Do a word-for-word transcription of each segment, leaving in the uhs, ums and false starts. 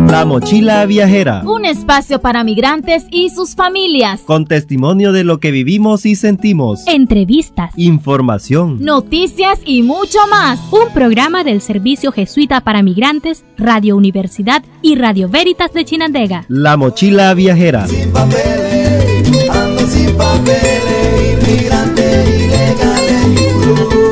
La Mochila Viajera. Un espacio para migrantes y sus familias. Con testimonio de lo que vivimos y sentimos. Entrevistas. Información. Noticias y mucho más. Un programa del Servicio Jesuita para Migrantes, Radio Universidad y Radio Veritas de Chinandega. La Mochila Viajera. Sin papeles, ando sin papeles, inmigrante ilegal en Yulú.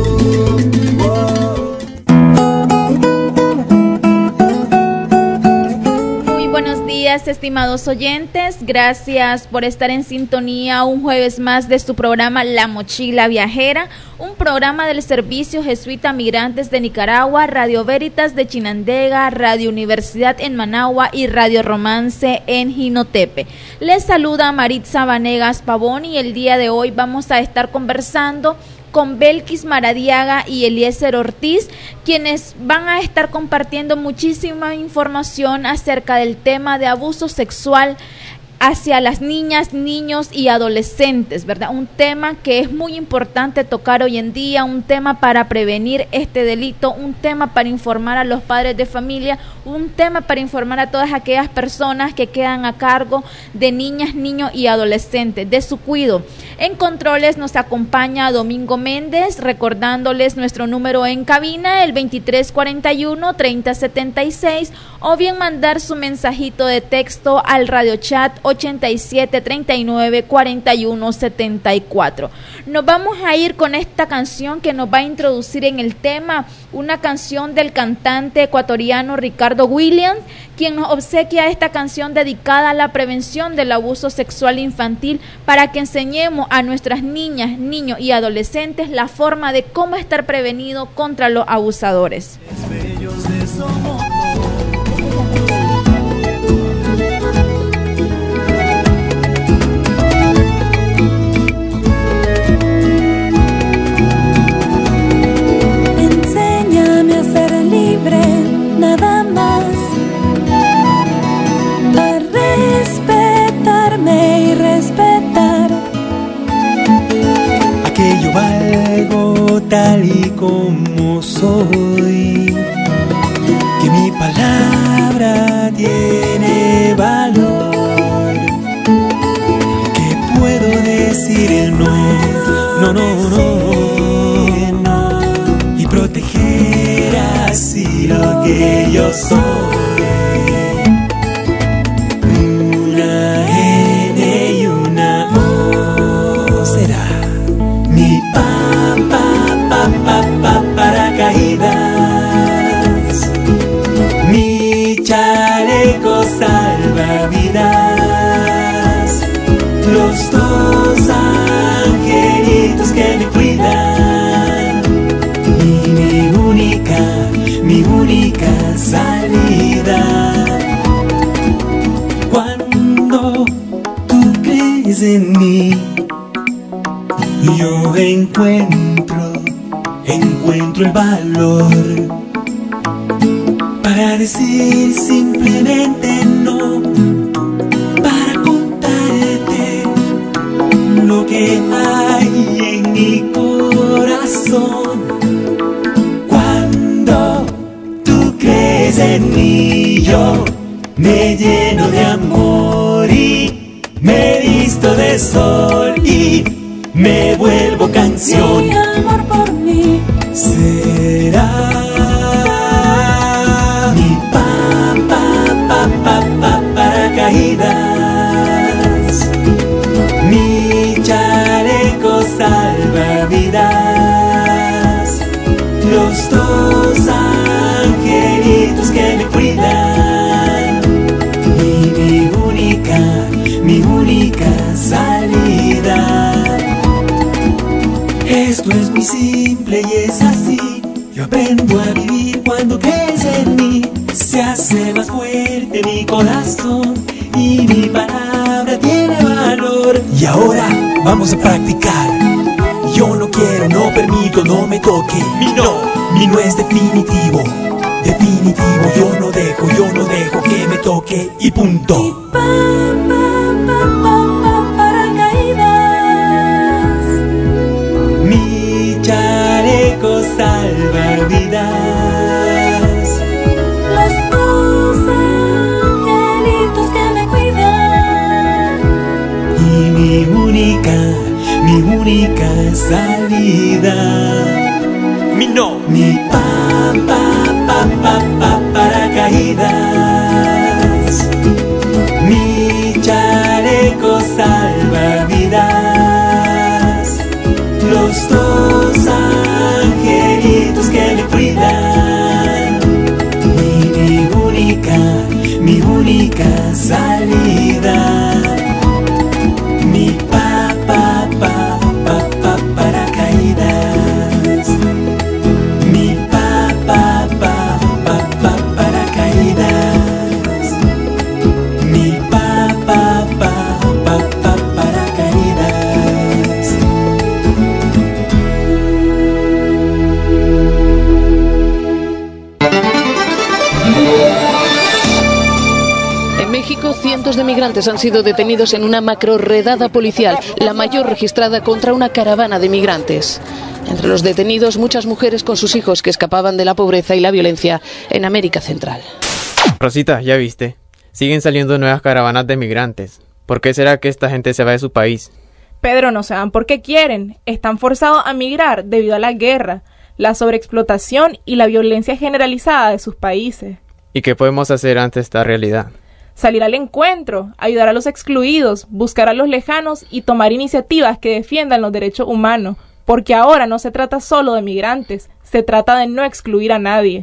Estimados oyentes, gracias por estar en sintonía un jueves más de su programa La Mochila Viajera, un programa del Servicio Jesuita Migrantes de Nicaragua, Radio Veritas de Chinandega, Radio Universidad en Managua y Radio Romance en Jinotepe. Les saluda Maritza Vanegas Pavón y el día de hoy vamos a estar conversando con Belkis Maradiaga y Eliezer Ortiz, quienes van a estar compartiendo muchísima información acerca del tema de abuso sexual hacia las niñas, niños y adolescentes, ¿verdad? Un tema que es muy importante tocar hoy en día, un tema para prevenir este delito, un tema para informar a los padres de familia, un tema para informar a todas aquellas personas que quedan a cargo de niñas, niños y adolescentes, de su cuidado. En controles nos acompaña Domingo Méndez, recordándoles nuestro número en cabina, el veintitrés cuarenta y uno, treinta setenta y seis, o bien mandar su mensajito de texto al radio chat ochenta y siete, treinta y nueve, cuarenta y uno, setenta y cuatro. Nos vamos a ir con esta canción que nos va a introducir en el tema, una canción del cantante ecuatoriano Ricardo Williams, quien nos obsequia esta canción dedicada a la prevención del abuso sexual infantil para que enseñemos a nuestras niñas, niños y adolescentes la forma de cómo estar prevenido contra los abusadores. Nada más a respetarme y respetar a que yo valgo tal y como soy, que mi palabra tiene valor, que puedo decir el no, no, no, no, no, y proteger así lo que yo soy. Una N y una O será mi pa, pa, pa, pa, pa, paracaídas, mi chaleco salvavidas, los dos angelitos que me cuidan y mi única mi única salida. Cuando tú crees en mí, yo encuentro, encuentro el valor para decir simplemente no, para contarte lo que hay en mi corazón. En mí yo me lleno de amor y me visto de sol y me vuelvo canción. Mi amor por mí será mi pa, pa, pa, pa, pa, paracaídas, mi chaleco salvavidas, los dos angelitos que me cuidan y mi única, mi única salida. Esto es muy simple y es así, yo aprendo a vivir cuando crees en mí, se hace más fuerte mi corazón y mi palabra tiene valor. Y ahora vamos a practicar. Yo no quiero, no permito, no me toque. Mi no, mi no es definitivo. Definitivo, yo no dejo, yo no dejo que me toque y punto. Y pa, pa, pa, pa, pa, paracaídas, mi chaleco salvavidas, las cosas única salida. Mi no, mi pa, pa, pa, pa, pa, paracaídas, mi chaleco salvavidas, los dos angelitos que me cuidan, y mi única, mi única salida. Mi pa, pa, pa, pa, pa, paracaídas. Mi pa, pa, pa, pa, pa, paracaídas. Mi pa, pa, pa, pa, pa, paracaídas. En México, cientos de migrantes han sido detenidos en una macrorredada policial, la mayor registrada contra una caravana de migrantes. Entre los detenidos, muchas mujeres con sus hijos que escapaban de la pobreza y la violencia en América Central. Rosita, ya viste, siguen saliendo nuevas caravanas de migrantes. ¿Por qué será que esta gente se va de su país? Pedro, no se van porque quieren, están forzados a migrar debido a la guerra, la sobreexplotación y la violencia generalizada de sus países. ¿Y qué podemos hacer ante esta realidad? Salir al encuentro, ayudar a los excluidos, buscar a los lejanos y tomar iniciativas que defiendan los derechos humanos, porque ahora no se trata solo de migrantes, se trata de no excluir a nadie.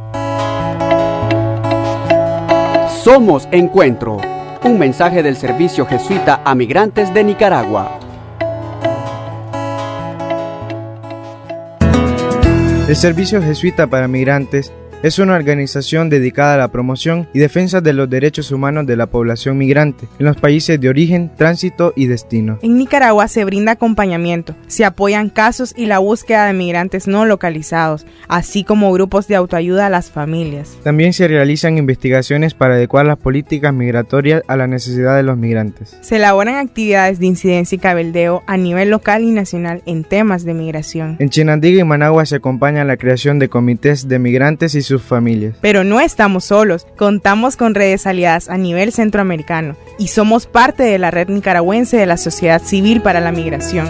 Somos Encuentro, un mensaje del Servicio Jesuita a Migrantes de Nicaragua. El Servicio Jesuita para Migrantes es una organización dedicada a la promoción y defensa de los derechos humanos de la población migrante en los países de origen, tránsito y destino. En Nicaragua se brinda acompañamiento, se apoyan casos y la búsqueda de migrantes no localizados, así como grupos de autoayuda a las familias. También se realizan investigaciones para adecuar las políticas migratorias a la necesidad de los migrantes. Se elaboran actividades de incidencia y cabildeo a nivel local y nacional en temas de migración. En Chinandega y Managua se acompaña la creación de comités de migrantes y sus familias. Pero no estamos solos, contamos con redes aliadas a nivel centroamericano y somos parte de la red nicaragüense de la sociedad civil para la migración.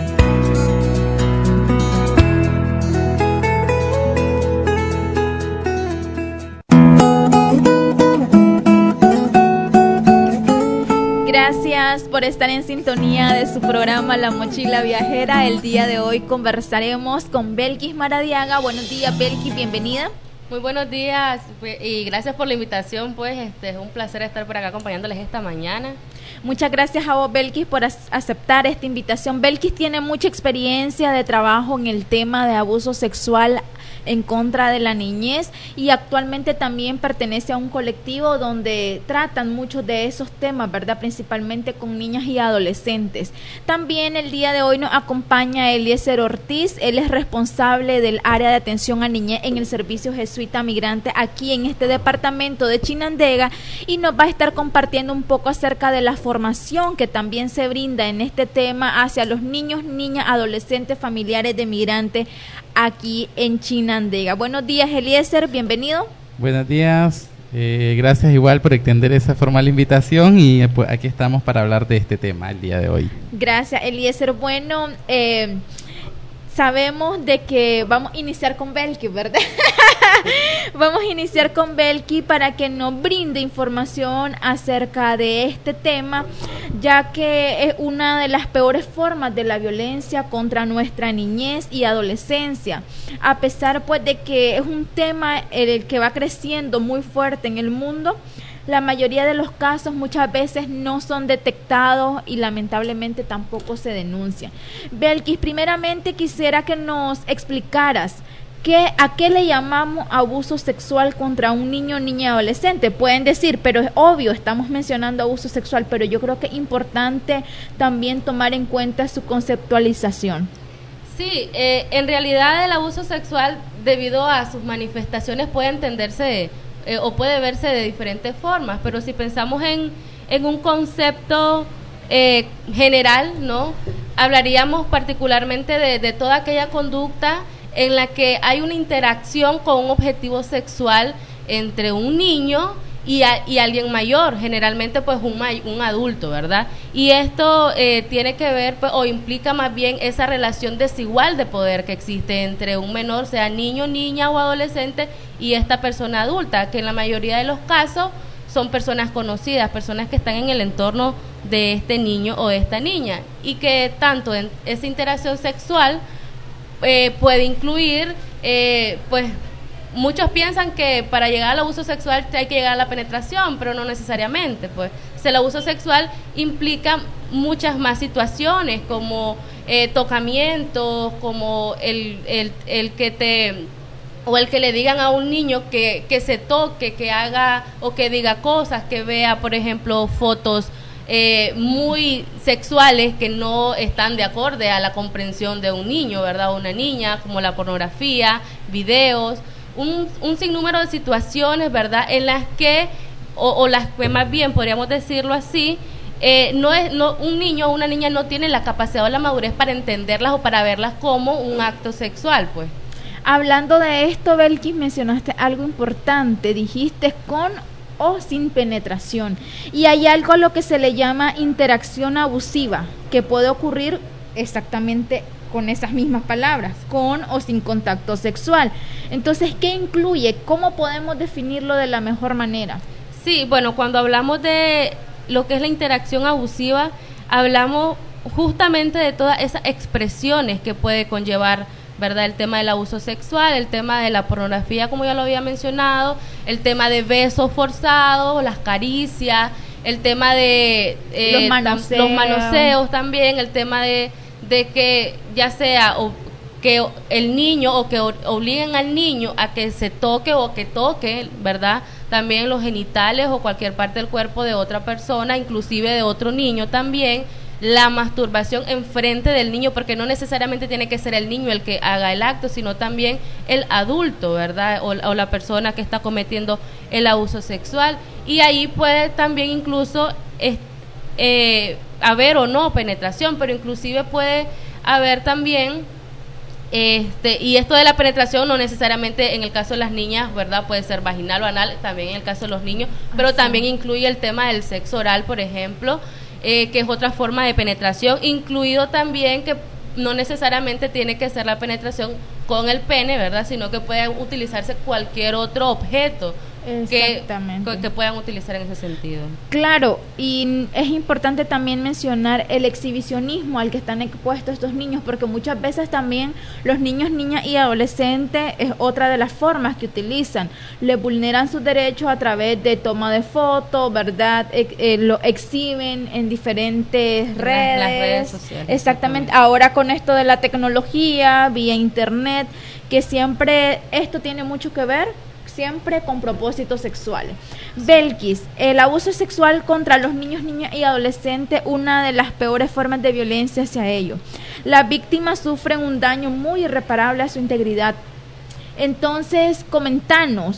Gracias por estar en sintonía de su programa La Mochila Viajera. El día de hoy conversaremos con Belkis Maradiaga. Buenos días, Belkis, bienvenida. Muy buenos días y gracias por la invitación, pues este es un placer estar por acá acompañándoles esta mañana. Muchas gracias a vos, Belkis, por aceptar esta invitación. Belkis tiene mucha experiencia de trabajo en el tema de abuso sexual en contra de la niñez y actualmente también pertenece a un colectivo donde tratan muchos de esos temas, ¿verdad? Principalmente con niñas y adolescentes. También el día de hoy nos acompaña Eliezer Ortiz. Él es responsable del área de atención a niñez en el Servicio Jesuita Migrante aquí en este departamento de Chinandega y nos va a estar compartiendo un poco acerca de la formación que también se brinda en este tema hacia los niños, niñas, adolescentes, familiares de migrantes aquí en Chinandega. Buenos días, Eliezer, bienvenido. Buenos días, eh, gracias igual por extender esa formal invitación y eh, pues aquí estamos para hablar de este tema el día de hoy. Gracias, Eliezer. Bueno, eh, sabemos de que vamos a iniciar con Belkis, ¿verdad? Vamos a iniciar con Belkis para que nos brinde información acerca de este tema, ya que es una de las peores formas de la violencia contra nuestra niñez y adolescencia, a pesar pues de que es un tema el que va creciendo muy fuerte en el mundo. La mayoría de los casos muchas veces no son detectados y lamentablemente tampoco se denuncian. Belkis, primeramente quisiera que nos explicaras ¿qué, a qué le llamamos abuso sexual contra un niño, niña y adolescente. Pueden decir, pero es obvio, estamos mencionando abuso sexual, pero yo creo que es importante también tomar en cuenta su conceptualización. Sí, eh, en realidad el abuso sexual, debido a sus manifestaciones, puede entenderse de, eh, o puede verse de diferentes formas, pero si pensamos en, en un concepto eh, general, ¿no? Hablaríamos particularmente de, de toda aquella conducta en la que hay una interacción con un objetivo sexual entre un niño y, a, y alguien mayor, generalmente pues un, un adulto, ¿verdad? Y esto eh, tiene que ver pues, o implica más bien esa relación desigual de poder que existe entre un menor, sea niño, niña o adolescente, y esta persona adulta, que en la mayoría de los casos son personas conocidas, personas que están en el entorno de este niño o de esta niña, y que tanto en esa interacción sexual eh, puede incluir, eh, pues, muchos piensan que para llegar al abuso sexual hay que llegar a la penetración, pero no necesariamente, pues. El abuso sexual implica muchas más situaciones, como eh, tocamientos, como el, el, el que te... o el que le digan a un niño que, que se toque, que haga o que diga cosas, que vea, por ejemplo, fotos eh, muy sexuales que no están de acorde a la comprensión de un niño, ¿verdad? O una niña, como la pornografía, videos, un, un sinnúmero de situaciones, ¿verdad? En las que, o, o las que más bien podríamos decirlo así, eh, no es, no, un niño o una niña no tiene la capacidad o la madurez para entenderlas o para verlas como un acto sexual, pues. Hablando de esto, Belkis, mencionaste algo importante, dijiste con o sin penetración, y hay algo a lo que se le llama interacción abusiva, que puede ocurrir exactamente con esas mismas palabras, con o sin contacto sexual. Entonces, ¿qué incluye? ¿Cómo podemos definirlo de la mejor manera? Sí, bueno, cuando hablamos de lo que es la interacción abusiva, hablamos justamente de todas esas expresiones que puede conllevar, ¿verdad? El tema del abuso sexual, el tema de la pornografía, como ya lo había mencionado, el tema de besos forzados, las caricias, el tema de eh, los, manoseos. los manoseos también, el tema de, de que ya sea o que el niño o que obliguen al niño a que se toque o que toque, ¿verdad? También los genitales o cualquier parte del cuerpo de otra persona, inclusive de otro niño también. La masturbación enfrente del niño, porque no necesariamente tiene que ser el niño el que haga el acto, sino también el adulto, ¿verdad? O, o la persona que está cometiendo el abuso sexual. Y ahí puede también incluso eh, eh, haber o no penetración, pero inclusive puede haber también, este y esto de la penetración no necesariamente en el caso de las niñas, ¿verdad? Puede ser vaginal o anal, también en el caso de los niños, pero Así. También incluye el tema del sexo oral, por ejemplo, Eh, que es otra forma de penetración, incluido también que no necesariamente tiene que ser la penetración con el pene, ¿verdad? Sino que puede utilizarse cualquier otro objeto que, que puedan utilizar en ese sentido. Claro, y es importante también mencionar el exhibicionismo al que están expuestos estos niños, porque muchas veces también los niños, niñas y adolescentes es otra de las formas que utilizan. Le vulneran sus derechos a través de toma de fotos, ¿verdad? Eh, eh, lo exhiben en diferentes Las- redes. las redes sociales. Exactamente. Ahora con esto de la tecnología, vía internet, que siempre esto tiene mucho que ver siempre con propósitos sexuales. Belkis, el abuso sexual contra los niños, niñas y adolescentes, una de las peores formas de violencia hacia ellos. Las víctimas sufren un daño muy irreparable a su integridad. Entonces, comentanos,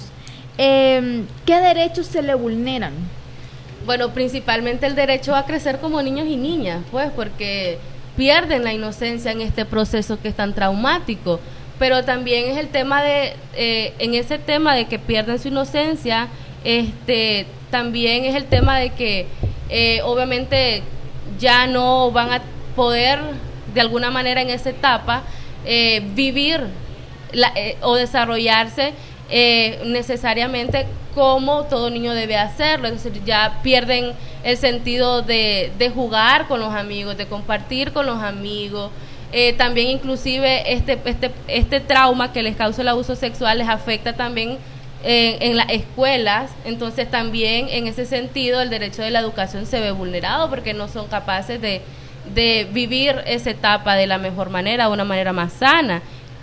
eh, ¿qué derechos se le vulneran? Bueno, principalmente el derecho a crecer como niños y niñas, pues, porque pierden la inocencia en este proceso que es tan traumático. Pero también es el tema de, eh, en ese tema de que pierden su inocencia, este, también es el tema de que eh, obviamente ya no van a poder de alguna manera en esa etapa eh, vivir la, eh, o desarrollarse eh, necesariamente como todo niño debe hacerlo, es decir, ya pierden el sentido de, de jugar con los amigos, de compartir con los amigos. Eh, también inclusive este, este, este trauma que les causa el abuso sexual les afecta también eh, en las escuelas, entonces también en ese sentido el derecho de la educación se ve vulnerado porque no son capaces de, de vivir esa etapa de la mejor manera, de una manera más sana.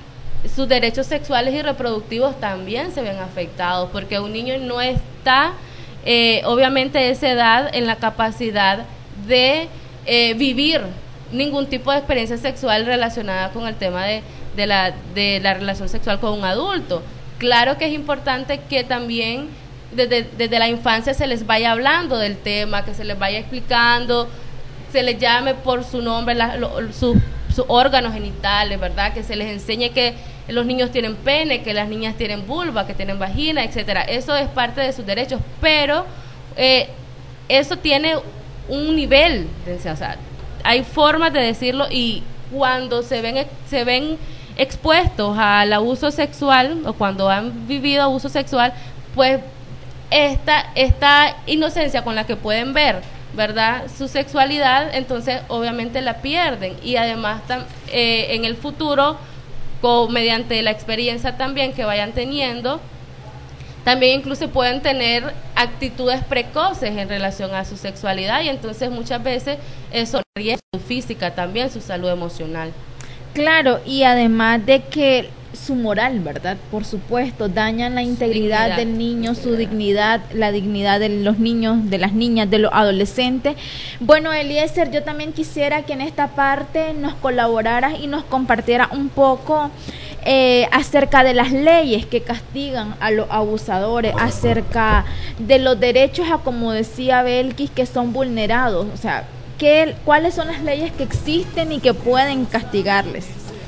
Sus derechos sexuales y reproductivos también se ven afectados porque un niño no está eh, obviamente a esa edad en la capacidad de eh, vivir ningún tipo de experiencia sexual relacionada con el tema de, de, la, de la relación sexual con un adulto. Claro que es importante que también desde, desde la infancia se les vaya hablando del tema, que se les vaya explicando, se les llame por su nombre, la, lo, sus sus órganos genitales, ¿verdad? Que se les enseñe que los niños tienen pene, que las niñas tienen vulva, que tienen vagina, etcétera. Eso es parte de sus derechos, pero eh, eso tiene un nivel, de, o sea, hay formas de decirlo, y cuando se ven se ven expuestos al abuso sexual o cuando han vivido abuso sexual, pues esta esta inocencia con la que pueden ver, ¿verdad?, su sexualidad, entonces obviamente la pierden, y además tam, eh, en el futuro, con, mediante la experiencia también que vayan teniendo, también incluso pueden tener actitudes precoces en relación a su sexualidad, y entonces muchas veces eso riesga su física también, su salud emocional. Claro, y además de que su moral, ¿verdad? Por supuesto, dañan la integridad dignidad, del niño, su dignidad, la dignidad de los niños, de las niñas, de los adolescentes. Bueno, Eliezer, yo también quisiera que en esta parte nos colaboraras y nos compartiera un poco eh, acerca de las leyes que castigan a los abusadores, acerca de los derechos a, como decía Belkis, que son vulnerados, o sea, ¿qué, ¿cuáles son las leyes que existen y que pueden castigarles?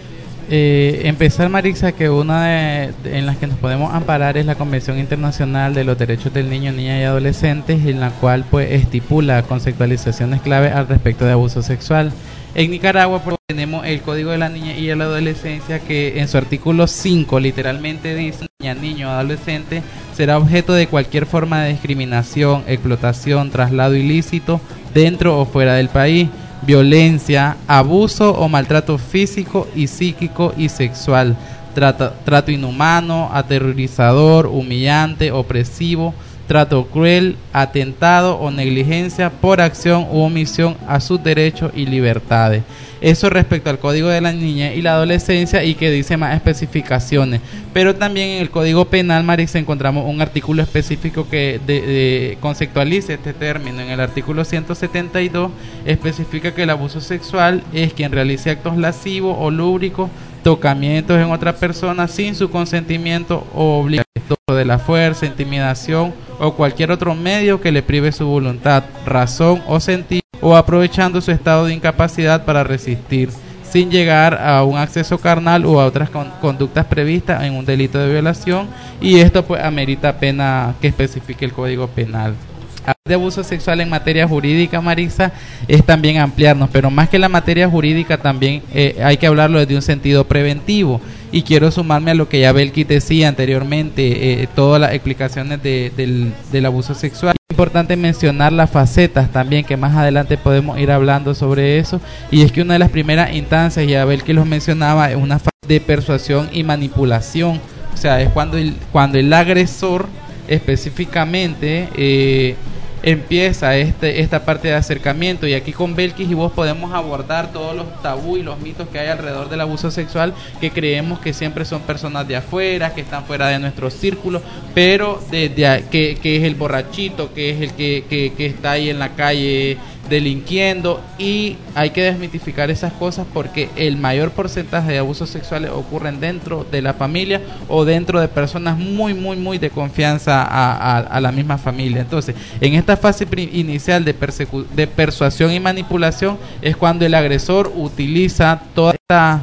Eh, empezar, Marixa, que una de, de, en las que nos podemos amparar es la Convención Internacional de los Derechos del Niño, Niña y Adolescentes, en la cual pues estipula conceptualizaciones clave al respecto de abuso sexual. En Nicaragua pues, tenemos el Código de la Niña y la Adolescencia, que en su artículo cinco literalmente dice: niña, niño, adolescente será objeto de cualquier forma de discriminación, explotación, traslado ilícito dentro o fuera del país, violencia, abuso o maltrato físico y psíquico y sexual, trato, trato inhumano, aterrorizador, humillante, opresivo, trato cruel, atentado o negligencia por acción u omisión a sus derechos y libertades. Eso respecto al Código de la Niña y la Adolescencia, y que dice más especificaciones. Pero también en el Código Penal, Marix, encontramos un artículo específico que de, de, conceptualiza este término. En el artículo ciento setenta y dos especifica que el abuso sexual es quien realice actos lascivos o lúbricos, tocamientos en otra persona sin su consentimiento o obligación de la fuerza, intimidación o cualquier otro medio que le prive su voluntad, razón o sentido, o aprovechando su estado de incapacidad para resistir, sin llegar a un acceso carnal o a otras con, conductas previstas en un delito de violación, y esto pues amerita pena que especifique el Código Penal. Hablar de abuso sexual en materia jurídica, Marisa, es también ampliarnos, pero más que la materia jurídica también eh, hay que hablarlo desde un sentido preventivo, y quiero sumarme a lo que ya Belki decía anteriormente, eh, todas las explicaciones de, del, del abuso sexual. Es importante mencionar las facetas también, que más adelante podemos ir hablando sobre eso, y es que una de las primeras instancias, ya Belki los mencionaba, es una fase de persuasión y manipulación, o sea, es cuando el, cuando el agresor específicamente eh, empieza este, esta parte de acercamiento, y aquí con Belkis y vos podemos abordar todos los tabú y los mitos que hay alrededor del abuso sexual, que creemos que siempre son personas de afuera, que están fuera de nuestro círculo, pero de, de, que, que es el borrachito, que es el que, que, que está ahí en la calle delinquiendo, y hay que desmitificar esas cosas, porque el mayor porcentaje de abusos sexuales ocurren dentro de la familia o dentro de personas muy muy muy de confianza a, a, a la misma familia. Entonces, en esta fase inicial de, persecu- de persuasión y manipulación es cuando el agresor utiliza toda esta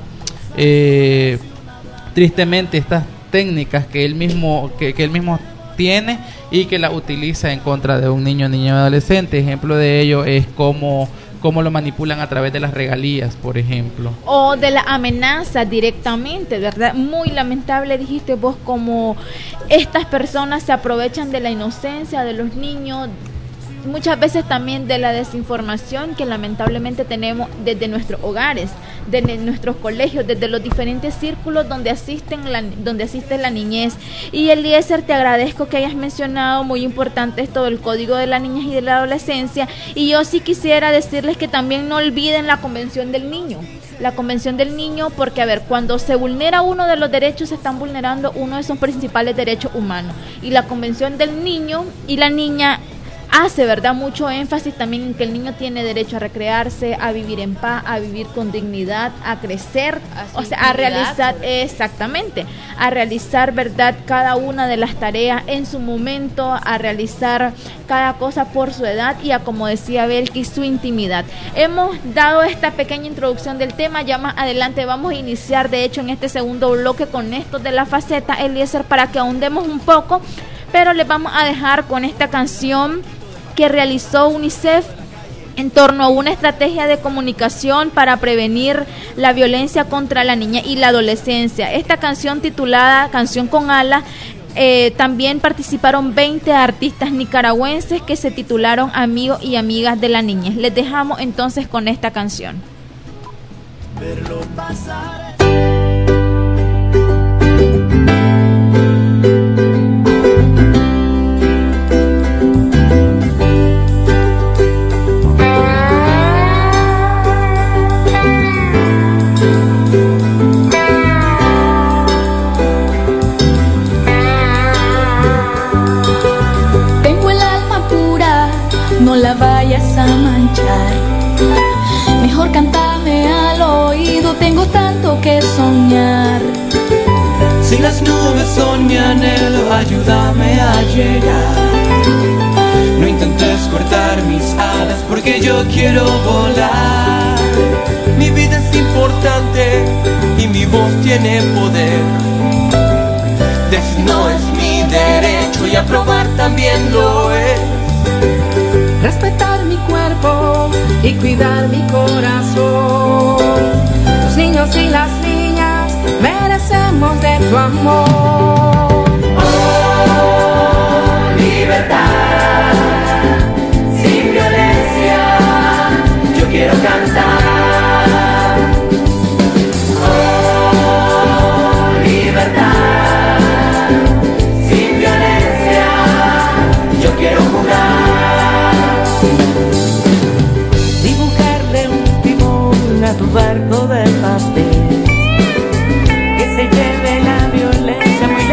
eh, tristemente estas técnicas que él mismo que, que él mismo tiene y que la utiliza en contra de un niño, niño o adolescente. Ejemplo de ello es cómo, cómo lo manipulan a través de las regalías, por ejemplo. O de la amenaza directamente, ¿verdad? Muy lamentable, dijiste vos, como estas personas se aprovechan de la inocencia de los niños, muchas veces también de la desinformación que lamentablemente tenemos desde nuestros hogares, desde nuestros colegios, desde los diferentes círculos donde asisten la, donde asiste la niñez. Y Eliezer, te agradezco que hayas mencionado, muy importante esto del Código de la Niñez y de la Adolescencia, y yo sí quisiera decirles que también no olviden la Convención del Niño, la Convención del Niño, porque a ver, cuando se vulnera uno de los derechos, se están vulnerando uno de sus principales derechos humanos, y la Convención del Niño y la Niña hace, ¿verdad?, mucho énfasis también en que el niño tiene derecho a recrearse, a vivir en paz, a vivir con dignidad, a crecer, a o sea, a realizar, exactamente, a realizar, ¿verdad?, cada una de las tareas en su momento, a realizar cada cosa por su edad y a, como decía Belkis, su intimidad. Hemos dado esta pequeña introducción del tema, ya más adelante vamos a iniciar, de hecho, en este segundo bloque con esto de la faceta, Eliezer, para que ahondemos un poco, pero les vamos a dejar con esta canción que realizó UNICEF en torno a una estrategia de comunicación para prevenir la violencia contra la niña y la adolescencia. Esta canción, titulada Canción con Alas, eh, también participaron veinte artistas nicaragüenses que se titularon Amigos y Amigas de la Niñez. Les dejamos entonces con esta canción. Verlo pasar. No la vayas a manchar, mejor cántame al oído, tengo tanto que soñar. Si las nubes son mi anhelo, ayúdame a llegar. No intentes cortar mis alas porque yo quiero volar. Mi vida es importante y mi voz tiene poder. Decir no es mi derecho y aprobar también lo es. Respetar mi cuerpo y cuidar mi corazón. Los niños y las niñas merecemos de tu amor. Oh, libertad, sin violencia, yo quiero cantar. Oh, libertad, sin violencia, yo quiero jugar. A tu barco de papel que se lleve la violencia muy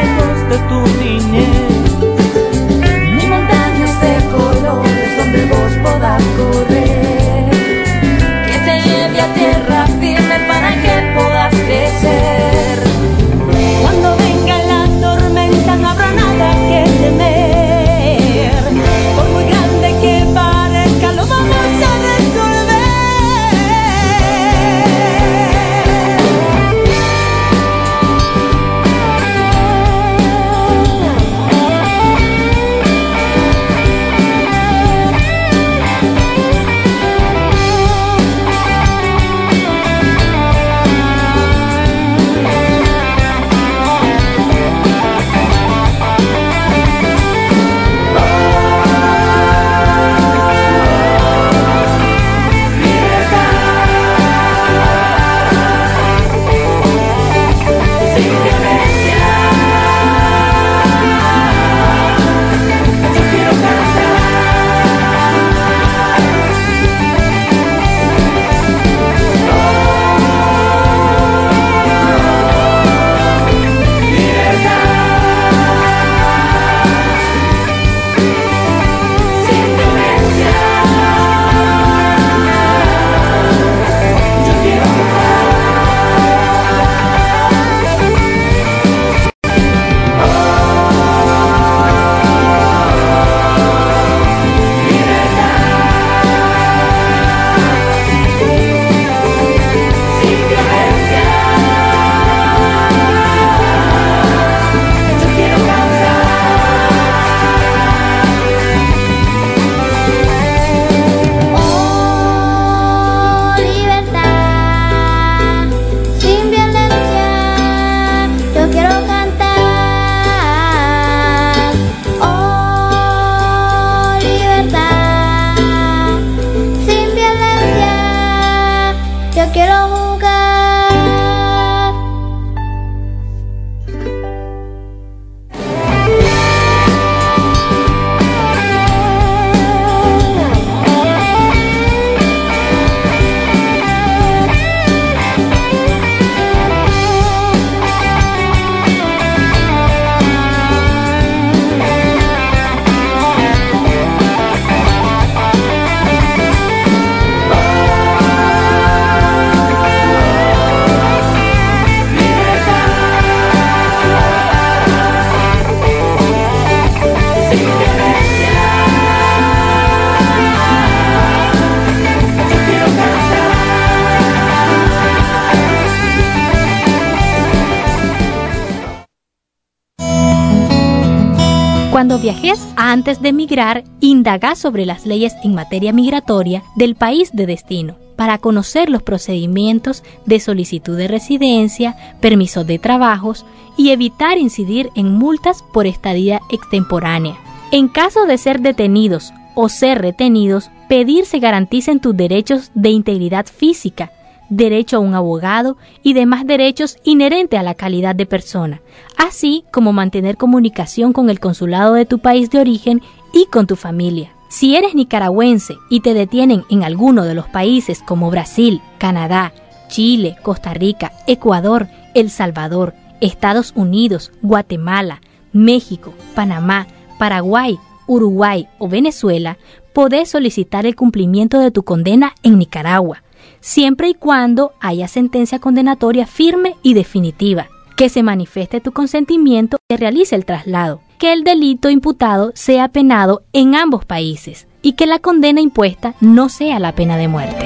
cuando viajes antes de migrar, indaga sobre las leyes en materia migratoria del país de destino, para conocer los procedimientos de solicitud de residencia, permisos de trabajos y evitar incidir en multas por estadía extemporánea. En caso de ser detenidos o ser retenidos, pedir se garanticen tus derechos de integridad física, derecho a un abogado y demás derechos inherentes a la calidad de persona, así como mantener comunicación con el consulado de tu país de origen y con tu familia. Si eres nicaragüense y te detienen en alguno de los países como Brasil, Canadá, Chile, Costa Rica, Ecuador, El Salvador, Estados Unidos, Guatemala, México, Panamá, Paraguay, Uruguay o Venezuela, podés solicitar el cumplimiento de tu condena en Nicaragua, siempre y cuando haya sentencia condenatoria firme y definitiva, que se manifieste tu consentimiento y realice el traslado, que el delito imputado sea penado en ambos países y que la condena impuesta no sea la pena de muerte.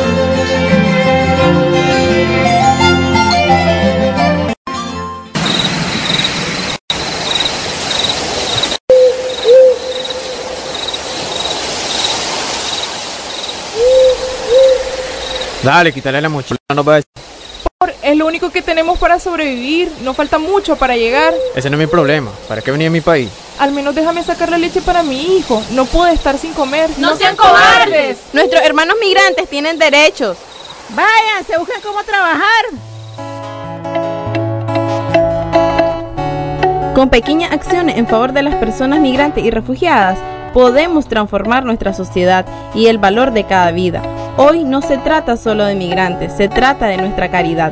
Dale, quítale la mochila, no va a... Es lo único que tenemos para sobrevivir, no falta mucho para llegar. Ese no es mi problema, ¿para qué venía a mi país? Al menos déjame sacar la leche para mi hijo, no puedo estar sin comer. ¡No, no sean cobardes! Nuestros hermanos migrantes tienen derechos. Vayan, se buscan cómo trabajar. Con pequeñas acciones en favor de las personas migrantes y refugiadas, podemos transformar nuestra sociedad y el valor de cada vida. Hoy no se trata solo de migrantes, se trata de nuestra caridad.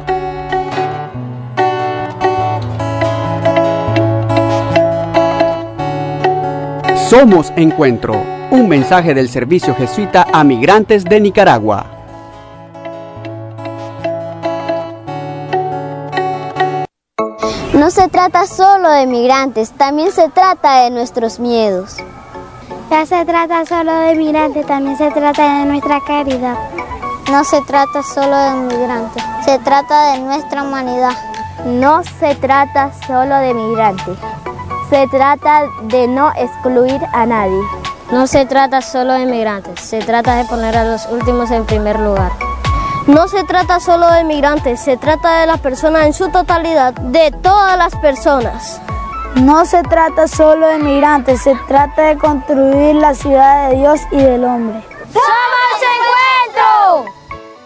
Somos Encuentro, un mensaje del Servicio Jesuita a Migrantes de Nicaragua. No se trata solo de migrantes, también se trata de nuestros miedos. No se trata solo de migrantes, también se trata de nuestra caridad. No se trata solo de migrantes, se trata de nuestra humanidad. No se trata solo de migrantes, se trata de no excluir a nadie. No se trata solo de migrantes, se trata de poner a los últimos en primer lugar. No se trata solo de migrantes, se trata de las personas en su totalidad, de todas las personas. No se trata solo de migrantes, se trata de construir la ciudad de Dios y del hombre. ¡Somos Encuentro!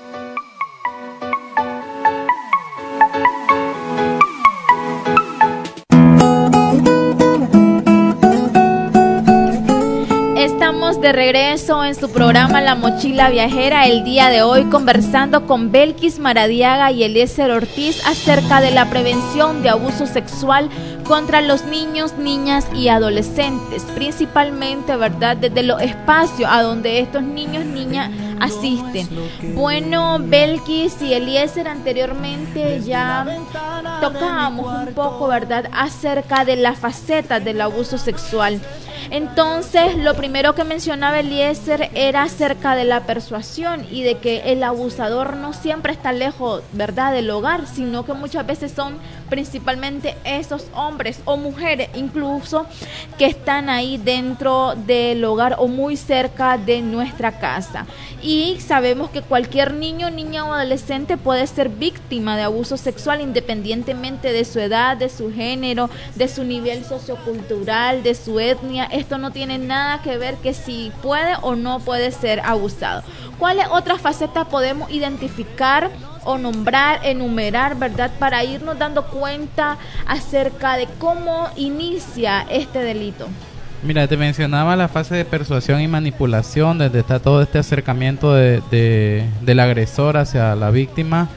Estamos de regreso en su programa La Mochila Viajera, el día de hoy conversando con Belkis Maradiaga y Eliezer Ortiz acerca de la prevención de abuso sexual contra los niños, niñas y adolescentes, principalmente, ¿verdad?, desde los espacios a donde estos niños, niñas asisten. Bueno, Belkis y Eliezer, anteriormente ya tocábamos un poco, ¿verdad?, acerca de las facetas del abuso sexual. Entonces, lo primero que mencionaba Eliezer era acerca de la persuasión y de que el abusador no siempre está lejos, ¿verdad?, del hogar, sino que muchas veces son principalmente esos hombres o mujeres incluso que están ahí dentro del hogar o muy cerca de nuestra casa. Y sabemos que cualquier niño, niña o adolescente puede ser víctima de abuso sexual independientemente de su edad, de su género, de su nivel sociocultural, de su etnia. Esto no tiene nada que ver que si puede o no puede ser abusado. ¿Cuáles otras facetas podemos identificar o nombrar, enumerar, ¿verdad?, para irnos dando cuenta acerca de cómo inicia este delito? Mira, te mencionaba la fase de persuasión y manipulación, donde está todo este acercamiento de, de, del agresor hacia la víctima,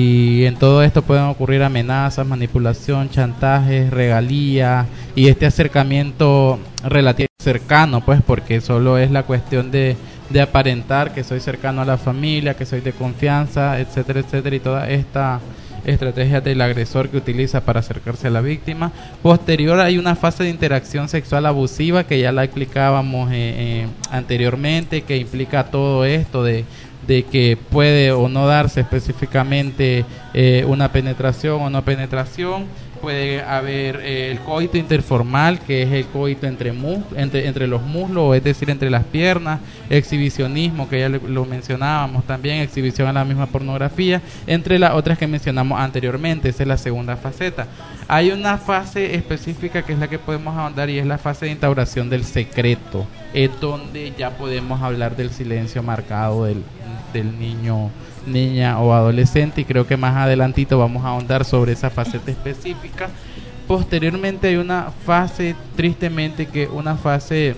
y en todo esto pueden ocurrir amenazas, manipulación, chantajes, regalías y este acercamiento relativo cercano, pues porque solo es la cuestión de, de aparentar que soy cercano a la familia, que soy de confianza, etcétera, etcétera, y toda esta estrategia del agresor que utiliza para acercarse a la víctima. Posterior hay una fase de interacción sexual abusiva que ya la explicábamos eh, eh, anteriormente, que implica todo esto de de que puede o no darse específicamente eh, una penetración o no penetración, puede haber eh, el coito interformal, que es el coito entre, mus entre, entre los muslos, es decir, entre las piernas, exhibicionismo, que ya lo, lo mencionábamos también, exhibición a la misma pornografía, entre las otras que mencionamos anteriormente. Esa es la segunda faceta. Hay una fase específica que es la que podemos ahondar, y es la fase de instauración del secreto, es donde ya podemos hablar del silencio marcado del, del niño, niña o adolescente, y creo que más adelantito vamos a ahondar sobre esa faceta específica. Posteriormente hay una fase, tristemente, que una fase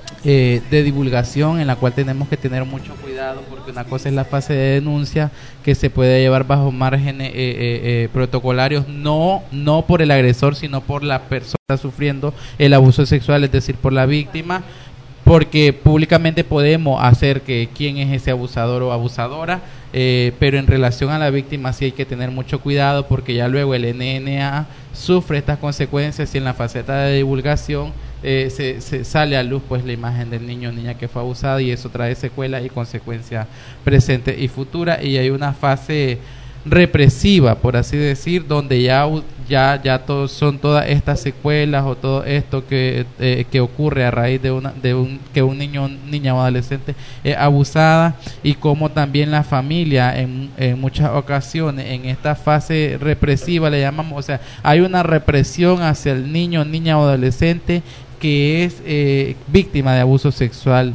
eh, de divulgación, en la cual tenemos que tener mucho cuidado, porque una cosa es la fase de denuncia, que se puede llevar bajo márgenes eh, eh, eh, protocolarios, no, no por el agresor, sino por la persona que está sufriendo el abuso sexual, es decir, por la víctima, porque públicamente podemos hacer que quién es ese abusador o abusadora, eh, pero en relación a la víctima sí hay que tener mucho cuidado, porque ya luego el N N A sufre estas consecuencias, y en la faceta de divulgación eh, se, se sale a luz pues la imagen del niño o niña que fue abusada, y eso trae secuelas y consecuencias presentes y futuras. Y hay una fase represiva, por así decir, donde ya ya ya todos son todas estas secuelas o todo esto que eh, que ocurre a raíz de una de un que un niño niña o adolescente es abusada, y como también la familia en, en muchas ocasiones en esta fase represiva le llamamos, o sea, hay una represión hacia el niño, niña o adolescente que es eh, víctima de abuso sexual.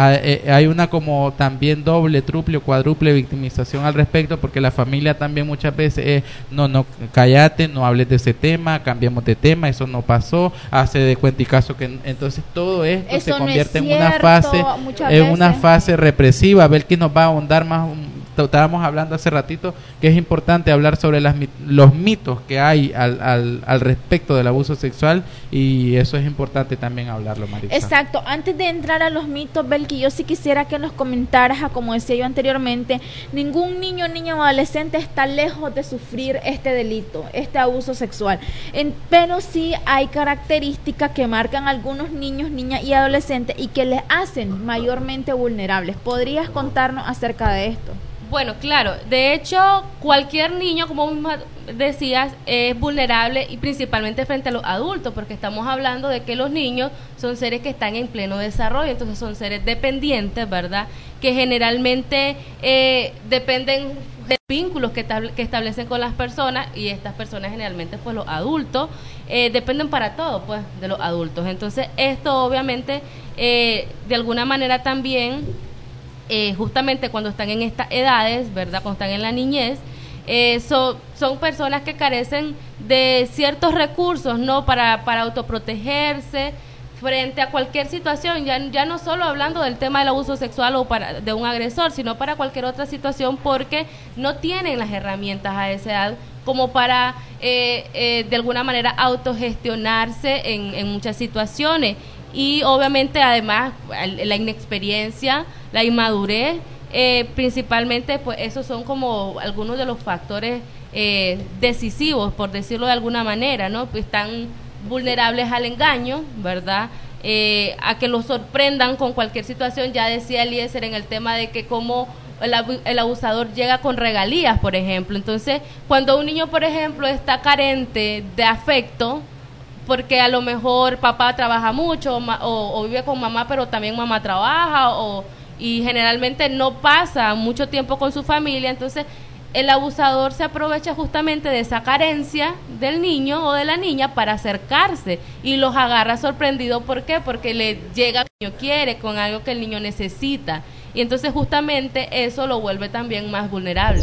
Hay una como también doble, triple o cuádruple victimización al respecto, porque la familia también muchas veces es, no, no, cállate, no hables de ese tema, cambiemos de tema, eso no pasó, hace de cuenta y caso que entonces todo esto eso se convierte no es cierto, en una fase en una fase represiva. A ver quién nos va a ahondar más. Estábamos hablando hace ratito que es importante hablar sobre las, los mitos que hay al, al, al respecto del abuso sexual, y eso es importante también hablarlo, Maritza. Exacto. Antes de entrar a los mitos, Belki, yo sí quisiera que nos comentaras, como decía yo anteriormente, ningún niño, niña o adolescente está lejos de sufrir este delito, este abuso sexual, en, pero sí hay características que marcan a algunos niños, niñas y adolescentes y que les hacen mayormente vulnerables. ¿Podrías contarnos acerca de esto? Bueno, claro, de hecho cualquier niño, como misma decías, es vulnerable, y principalmente frente a los adultos, porque estamos hablando de que los niños son seres que están en pleno desarrollo, entonces son seres dependientes, ¿verdad? Que generalmente eh, dependen de vínculos que, que establecen con las personas, y estas personas generalmente, pues los adultos, eh, dependen para todo, pues, de los adultos. Entonces esto obviamente, eh, de alguna manera también, Eh, justamente cuando están en estas edades, ¿verdad? Cuando están en la niñez, eh, so, son personas que carecen de ciertos recursos, ¿no? Para, para autoprotegerse frente a cualquier situación, ya, ya no solo hablando del tema del abuso sexual o para, de un agresor, sino para cualquier otra situación, porque no tienen las herramientas a esa edad como para eh, eh, de alguna manera autogestionarse en, en muchas situaciones. Y obviamente además la inexperiencia, la inmadurez, eh, principalmente, pues esos son como algunos de los factores eh, decisivos, por decirlo de alguna manera, ¿no? Pues están vulnerables al engaño, ¿verdad? Eh, a que los sorprendan con cualquier situación. Ya decía Eliezer en el tema de que como el, el abusador llega con regalías, por ejemplo. Entonces, cuando un niño, por ejemplo, está carente de afecto, porque a lo mejor papá trabaja mucho o, o vive con mamá, pero también mamá trabaja, o y generalmente no pasa mucho tiempo con su familia, entonces el abusador se aprovecha justamente de esa carencia del niño o de la niña para acercarse, y los agarra sorprendido. ¿Por qué? Porque le llega lo que el niño quiere, con algo que el niño necesita, y entonces justamente eso lo vuelve también más vulnerable.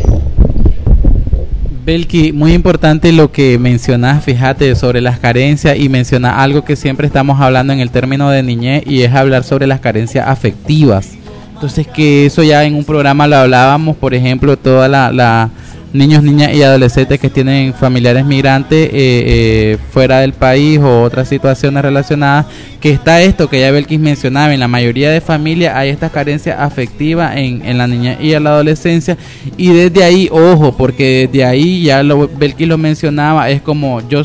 Belki, muy importante lo que mencionas, fíjate, sobre las carencias, y mencionas algo que siempre estamos hablando en el término de niñez, y es hablar sobre las carencias afectivas. Entonces, que eso ya en un programa lo hablábamos, por ejemplo, toda la, la niños, niñas y adolescentes que tienen familiares migrantes eh, eh, fuera del país o otras situaciones relacionadas, que está esto que ya Belkis mencionaba, en la mayoría de familias hay estas carencias afectivas en, en la niñez y en la adolescencia, y desde ahí, ojo, porque desde ahí ya lo, Belkis lo mencionaba, es como yo soy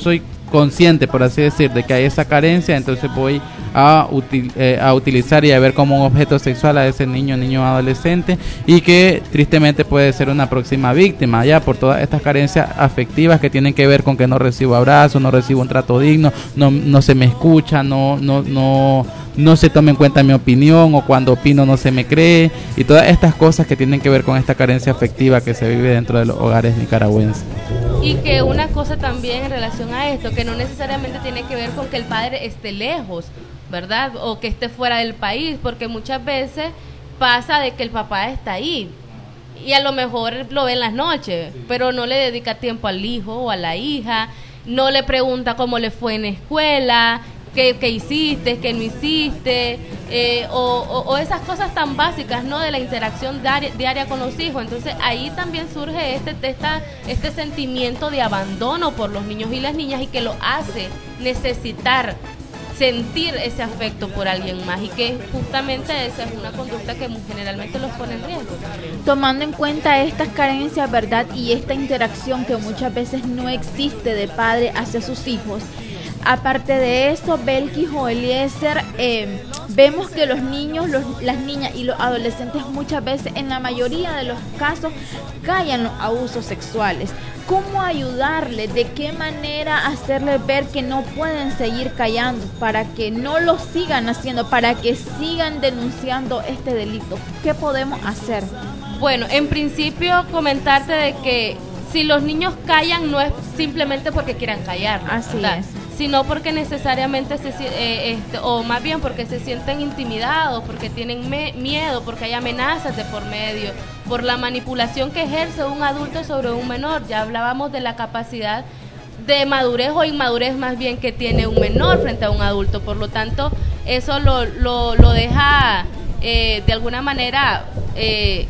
consciente, por así decir, de que hay esa carencia, entonces voy a, util, eh, a utilizar y a ver como un objeto sexual a ese niño, niño adolescente, y que tristemente puede ser una próxima víctima, ya por todas estas carencias afectivas que tienen que ver con que no recibo abrazos, no recibo un trato digno, no, no se me escucha, no, no, no, no se toma en cuenta mi opinión, o cuando opino no se me cree, y todas estas cosas que tienen que ver con esta carencia afectiva que se vive dentro de los hogares nicaragüenses. Y que una cosa también en relación a esto, que no necesariamente tiene que ver con que el padre esté lejos, ¿verdad? O que esté fuera del país, porque muchas veces pasa de que el papá está ahí y a lo mejor lo ve en las noches, pero no le dedica tiempo al hijo o a la hija, no le pregunta cómo le fue en la escuela, qué, qué hiciste, qué no hiciste, eh, o, o, o esas cosas tan básicas, ¿no?, de la interacción diaria, diaria con los hijos. Entonces ahí también surge este, esta, este sentimiento de abandono por los niños y las niñas, y que lo hace necesitar sentir ese afecto por alguien más, y que justamente esa es una conducta que generalmente los pone en riesgo. Tomando en cuenta estas carencias, ¿verdad?, y esta interacción que muchas veces no existe de padre hacia sus hijos, aparte de eso, Belkis o Eliezer, eh, vemos que los niños, los, las niñas y los adolescentes muchas veces, en la mayoría de los casos, caen los abusos sexuales. ¿Cómo ayudarles? ¿De qué manera hacerles ver que no pueden seguir callando, para que no lo sigan haciendo, para que sigan denunciando este delito? ¿Qué podemos hacer? Bueno, en principio comentarte de que si los niños callan no es simplemente porque quieran callar, así ¿verdad?, es, sino porque necesariamente se eh, este, o más bien porque se sienten intimidados, porque tienen me miedo, porque hay amenazas de por medio, por la manipulación que ejerce un adulto sobre un menor. Ya hablábamos de la capacidad de madurez o inmadurez más bien que tiene un menor frente a un adulto, por lo tanto eso lo, lo, lo deja eh, de alguna manera eh,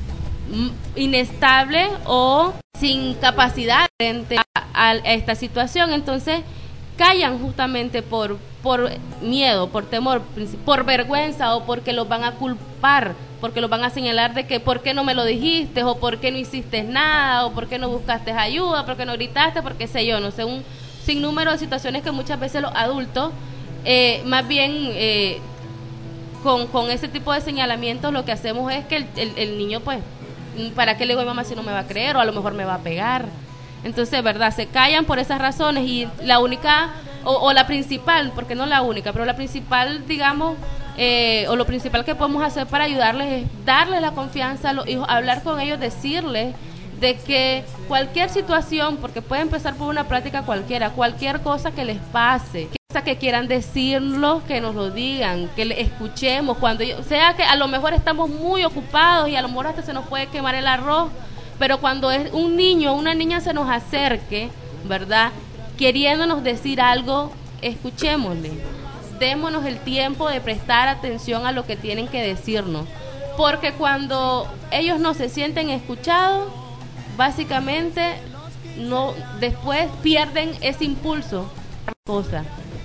inestable o sin capacidad frente a, a esta situación. Entonces callan justamente por, por miedo, por temor, por vergüenza, o porque los van a culpar, porque los van a señalar de que por qué no me lo dijiste, o por qué no hiciste nada, o por qué no buscaste ayuda, por qué no gritaste, porque sé yo, no sé, un sinnúmero de situaciones que muchas veces los adultos, eh, más bien eh, con, con ese tipo de señalamientos, lo que hacemos es que el, el, el niño, pues, ¿para qué le digo a mi mamá si no me va a creer, o a lo mejor me va a pegar? Entonces, ¿verdad?, se callan por esas razones, y la única, o, o la principal, porque no la única, pero la principal, digamos, eh, o lo principal que podemos hacer para ayudarles es darles la confianza a los hijos, hablar con ellos, decirles de que cualquier situación, porque puede empezar por una práctica cualquiera, cualquier cosa que les pase, cosa que quieran decirlo, que nos lo digan, que le escuchemos, cuando yo, sea que a lo mejor estamos muy ocupados y a lo mejor hasta se nos puede quemar el arroz, pero cuando es un niño o una niña se nos acerque, ¿verdad?, queriéndonos decir algo, escuchémosle, démonos el tiempo de prestar atención a lo que tienen que decirnos, porque cuando ellos no se sienten escuchados, básicamente no, después pierden ese impulso. Cosa.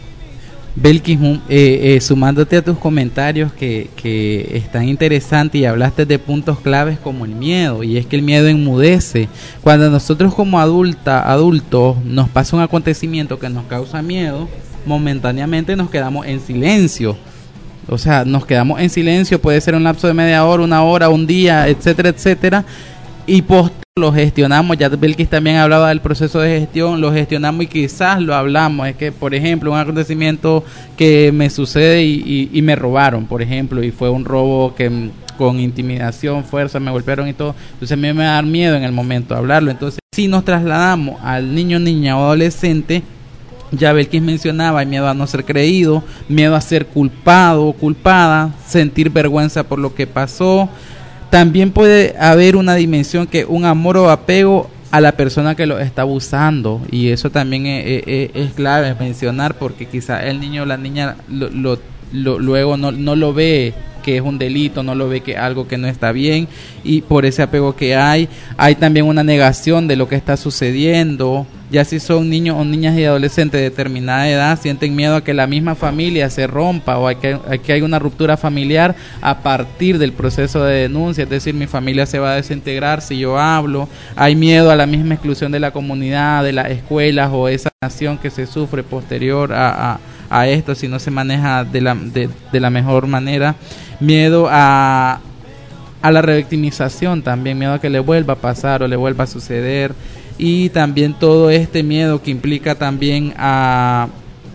Belkis, eh, eh, sumándote a tus comentarios que, que están interesantes, y hablaste de puntos claves como el miedo, y es que el miedo enmudece. Cuando nosotros como adulta, adultos nos pasa un acontecimiento que nos causa miedo, momentáneamente nos quedamos en silencio. O sea, nos quedamos en silencio, puede ser un lapso de media hora, una hora, un día, etcétera, etcétera, y post lo gestionamos. Ya Belkis también hablaba del proceso de gestión, lo gestionamos y quizás lo hablamos. Es que, por ejemplo, un acontecimiento que me sucede y, y, y me robaron, por ejemplo, y fue un robo que con intimidación, fuerza, me golpearon y todo, entonces a mí me va a dar miedo en el momento de hablarlo. Entonces, si nos trasladamos al niño, niña o adolescente, ya Belkis mencionaba, hay miedo a no ser creído, miedo a ser culpado o culpada, sentir vergüenza por lo que pasó. También puede haber una dimensión que un amor o apego a la persona que lo está abusando, y eso también es, es, es clave mencionar, porque quizá el niño o la niña lo, lo, lo, luego no, no lo ve que es un delito, no lo ve que es algo que no está bien, y por ese apego que hay, hay también una negación de lo que está sucediendo. ya si son niños o niñas y adolescentes de determinada edad, sienten miedo a que la misma familia se rompa o a que, a que haya una ruptura familiar a partir del proceso de denuncia, es decir, mi familia se va a desintegrar si yo hablo. Hay miedo a la misma exclusión de la comunidad, de las escuelas o esa nación que se sufre posterior a, a, a esto si no se maneja de la, de, de la mejor manera. Miedo a a la revictimización también, miedo a que le vuelva a pasar o le vuelva a suceder, y también todo este miedo que implica también a,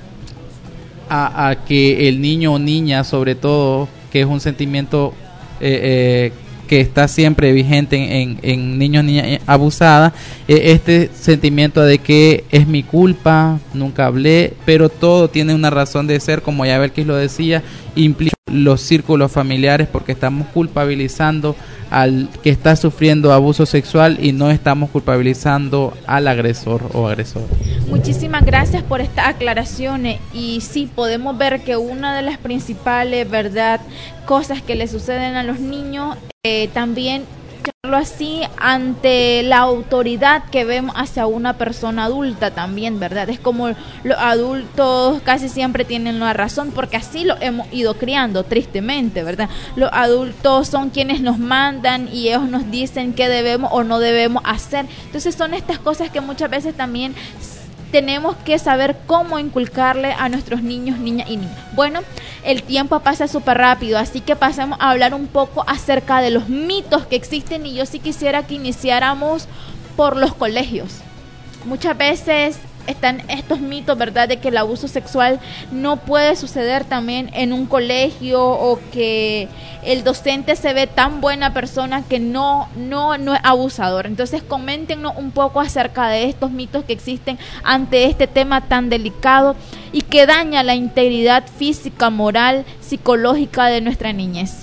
a, a que el niño o niña, sobre todo, que es un sentimiento eh, eh, que está siempre vigente en, en, en niños y niñas abusadas, eh, este sentimiento de que es mi culpa, nunca hablé, pero todo tiene una razón de ser, como ya Belkis lo decía, implica los círculos familiares, porque estamos culpabilizando al que está sufriendo abuso sexual y no estamos culpabilizando al agresor o agresora. Muchísimas gracias por estas aclaraciones, y sí podemos ver que una de las principales, verdad, cosas que le suceden a los niños, eh, también así ante la autoridad que vemos hacia una persona adulta también, ¿verdad? Es como los adultos casi siempre tienen la razón, porque así lo hemos ido criando, tristemente, ¿verdad? Los adultos son quienes nos mandan y ellos nos dicen qué debemos o no debemos hacer. Entonces son estas cosas que muchas veces también tenemos que saber cómo inculcarle a nuestros niños, niñas y niñas. Bueno, el tiempo pasa súper rápido, así que pasemos a hablar un poco acerca de los mitos que existen, y yo sí quisiera que iniciáramos por los colegios. Muchas veces están estos mitos, ¿verdad?, de que el abuso sexual no puede suceder también en un colegio, o que el docente se ve tan buena persona que no, no, no es abusador. Entonces, coméntenos un poco acerca de estos mitos que existen ante este tema tan delicado y que daña la integridad física, moral, psicológica de nuestra niñez.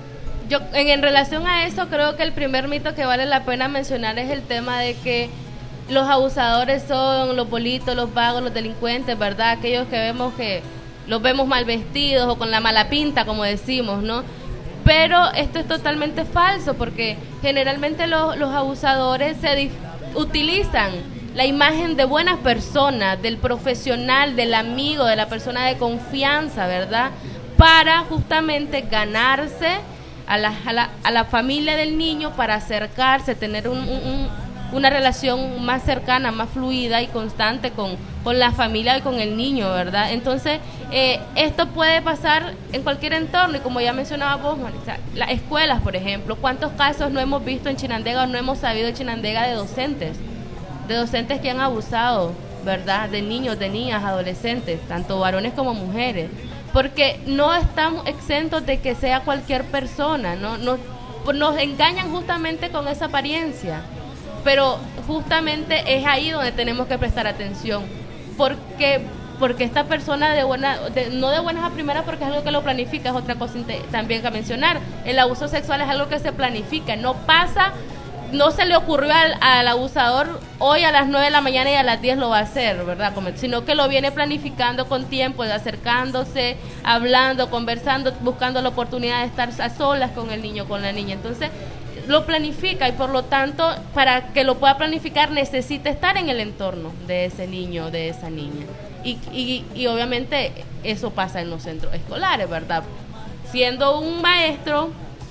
Yo, en, en relación a eso, creo que el primer mito que vale la pena mencionar es el tema de que los abusadores son los bolitos, los vagos, los delincuentes, ¿verdad? Aquellos que vemos que los vemos mal vestidos o con la mala pinta, como decimos, ¿no? Pero esto es totalmente falso, porque generalmente los, los abusadores se dif- utilizan la imagen de buenas personas, del profesional, del amigo, de la persona de confianza, ¿verdad? Para justamente ganarse a la, a la, a la familia del niño, para acercarse, tener un... un, un una relación más cercana, más fluida y constante con, con la familia y con el niño, ¿verdad? Entonces, eh, esto puede pasar en cualquier entorno, y como ya mencionaba vos, Marisa, las escuelas, por ejemplo, ¿cuántos casos no hemos visto en Chinandega o no hemos sabido en Chinandega de docentes, de docentes que han abusado, ¿verdad?, de niños, de niñas, adolescentes, tanto varones como mujeres? Porque no estamos exentos de que sea cualquier persona, ¿no? Nos, nos engañan justamente con esa apariencia. Pero justamente es ahí donde tenemos que prestar atención, porque porque esta persona de buena, de, no de buenas a primeras, porque es algo que lo planifica, es otra cosa también que mencionar. El abuso sexual es algo que se planifica, no pasa, no se le ocurrió al, al abusador hoy a las nueve de la mañana y a las diez lo va a hacer, ¿verdad? Sino que lo viene planificando con tiempo, acercándose, hablando, conversando, buscando la oportunidad de estar a solas con el niño, con la niña. Entonces, lo planifica, y por lo tanto, para que lo pueda planificar, necesita estar en el entorno de ese niño, de esa niña. Y, y, y obviamente eso pasa en los centros escolares, ¿verdad? Siendo un maestro,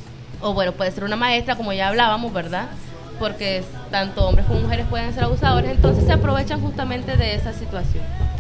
o bueno, puede ser una maestra, como ya hablábamos, ¿verdad? Porque tanto hombres como mujeres pueden ser abusadores, entonces se aprovechan justamente de esa situación.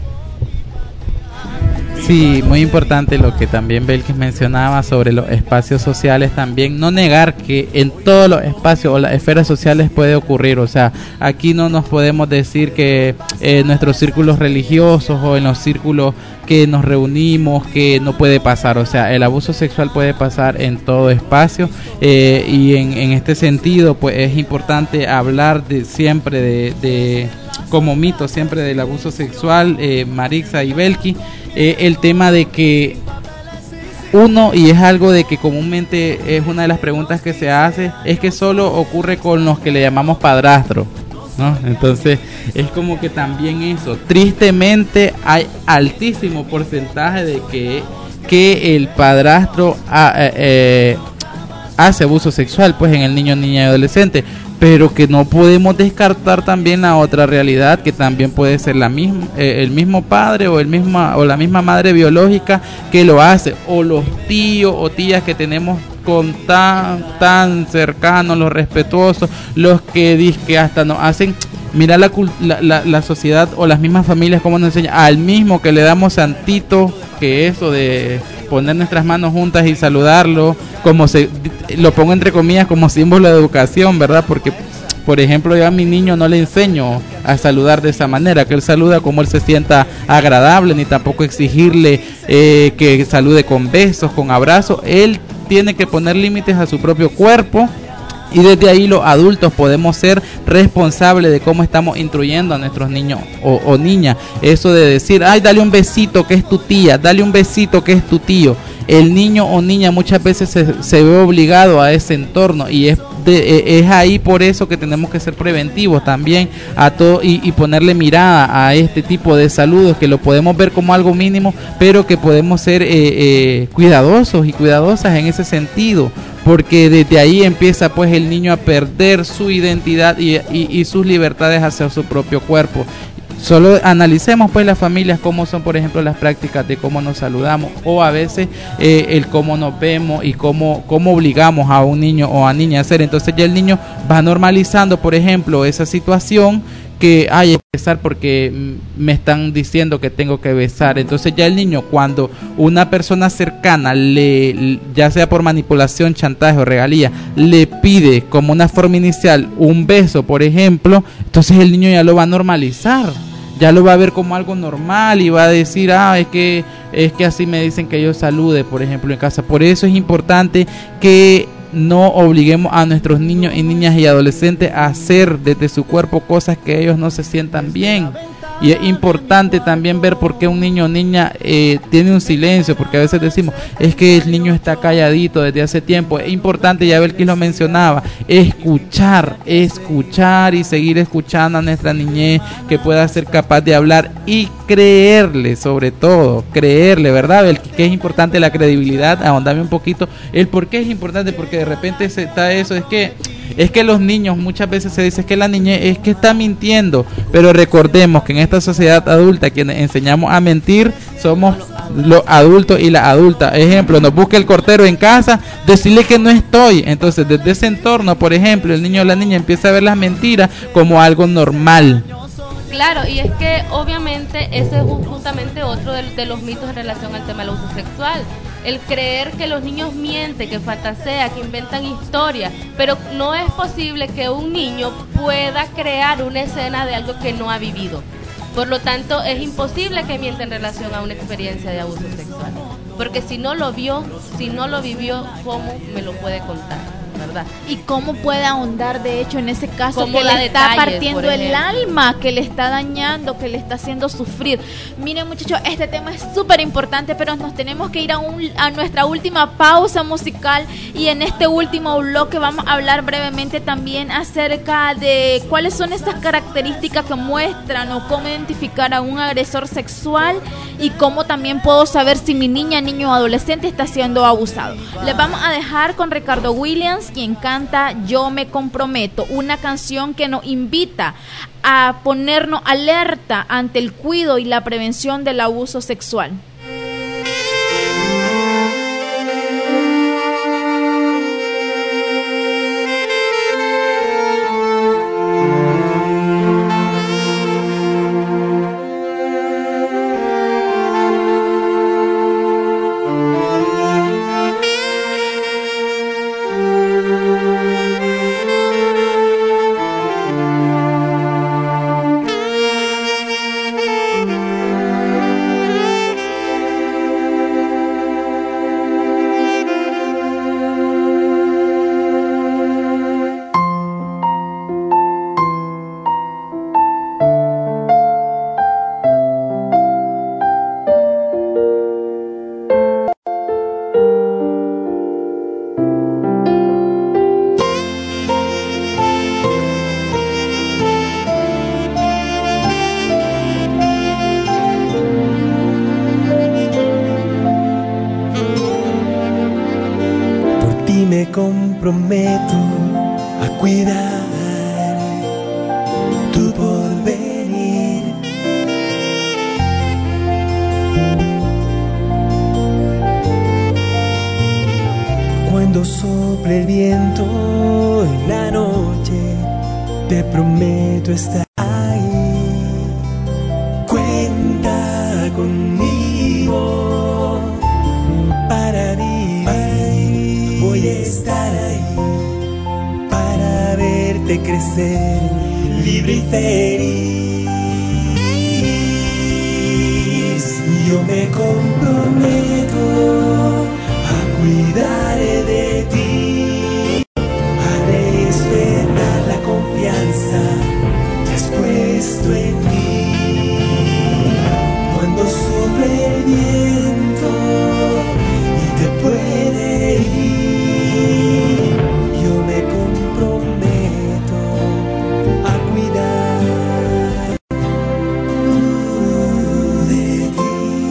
Sí, muy importante lo que también Belkis mencionaba sobre los espacios sociales también. No negar que en todos los espacios o las esferas sociales puede ocurrir. O sea, aquí no nos podemos decir que en eh, nuestros círculos religiosos o en los círculos que nos reunimos que no puede pasar. O sea, el abuso sexual puede pasar en todo espacio, eh, y en, en este sentido pues es importante hablar de siempre de, de como mito siempre del abuso sexual, eh, Marixa y Belkis. Eh, el tema de que uno, y es algo de que comúnmente es una de las preguntas que se hace, es que solo ocurre con los que le llamamos padrastro, ¿no? Entonces es como que también eso, tristemente hay altísimo porcentaje de que, que el padrastro a, eh, hace abuso sexual pues en el niño, niña y adolescente. pero que no podemos descartar también la otra realidad, que también puede ser la misma, eh, el mismo padre o el misma o la misma madre biológica que lo hace, o los tíos o tías que tenemos con tan tan cercanos, los respetuosos, los que dizque hasta nos hacen. Mira la, la, la, la sociedad o las mismas familias como nos enseñan, al mismo que le damos santito, que eso de poner nuestras manos juntas y saludarlo, como se lo pongo entre comillas como símbolo de educación, ¿verdad? Porque, por ejemplo, yo a mi niño no le enseño a saludar de esa manera, que él saluda como él se sienta agradable, ni tampoco exigirle eh, que salude con besos, con abrazos. Él tiene que poner límites a su propio cuerpo. Y desde ahí los adultos podemos ser responsables de cómo estamos instruyendo a nuestros niños o, o niñas. Eso de decir, ay, dale un besito que es tu tía, dale un besito que es tu tío. El niño o niña muchas veces se, se ve obligado a ese entorno, y es de, es ahí por eso que tenemos que ser preventivos también a todo y, y ponerle mirada a este tipo de saludos, que lo podemos ver como algo mínimo, pero que podemos ser eh, eh, cuidadosos y cuidadosas en ese sentido, porque desde ahí empieza pues el niño a perder su identidad y, y, y sus libertades hacia su propio cuerpo. Solo analicemos pues las familias cómo son, por ejemplo, las prácticas de cómo nos saludamos, o a veces eh, el cómo nos vemos y cómo, cómo obligamos a un niño o a niña a hacer. Entonces ya el niño va normalizando, por ejemplo, esa situación que hay que besar porque me están diciendo que tengo que besar. Entonces ya el niño, cuando una persona cercana le, ya sea por manipulación, chantaje o regalía, le pide como una forma inicial un beso, por ejemplo, entonces el niño ya lo va a normalizar, ya lo va a ver como algo normal y va a decir, ah, es que es que así me dicen que yo salude, por ejemplo, en casa. Por eso es importante que no obliguemos a nuestros niños y niñas y adolescentes a hacer desde su cuerpo cosas que ellos no se sientan bien. Y es importante también ver por qué un niño o niña eh, tiene un silencio, porque a veces decimos, es que el niño está calladito desde hace tiempo. Es importante, ya Belkis lo mencionaba, escuchar, escuchar y seguir escuchando a nuestra niñez, que pueda ser capaz de hablar y creerle, sobre todo, creerle, ¿verdad, Belkis? Que es importante la credibilidad. Ahondame un poquito el por qué es importante, porque de repente se está eso, es que es que los niños muchas veces se dice que la niñez es que está mintiendo, pero recordemos que en esta sociedad adulta quienes enseñamos a mentir somos los adultos y las adultas. Ejemplo, nos busca el cortero en casa, decirle que no estoy. Entonces desde ese entorno, por ejemplo, el niño o la niña empieza a ver las mentiras como algo normal. Claro, y es que obviamente ese es justamente otro de, de los mitos en relación al tema del abuso sexual. El creer que los niños mienten, que fantasean, que inventan historias, pero no es posible que un niño pueda crear una escena de algo que no ha vivido. Por lo tanto, es imposible que mienta en relación a una experiencia de abuso sexual, porque si no lo vio, si no lo vivió, ¿cómo me lo puede contar? ¿Verdad? Y cómo puede ahondar de hecho en ese caso Como que la le está detalles, partiendo el alma, que le está dañando, que le está haciendo sufrir. Miren, muchachos, este tema es súper importante, pero nos tenemos que ir a, un, a nuestra última pausa musical, y en este último bloque vamos a hablar brevemente también acerca de cuáles son estas características que muestran o cómo identificar a un agresor sexual, y cómo también puedo saber si mi niña, niño o adolescente está siendo abusado. Les vamos a dejar con Ricardo Williams, quien canta Yo me comprometo, una canción que nos invita a ponernos alerta ante el cuidado y la prevención del abuso sexual. Me comprometo a cuidar tu porvenir. Cuando sople el viento en la noche, te prometo estar ahí. Cuenta conmigo para vivir. Voy a estar ahí para verte crecer, libre y feliz. Yo me comprometo a cuidar de ti, a respetar la confianza que has puesto en mí. Cuando sople el viento y te puede ir, yo me comprometo a cuidar de ti.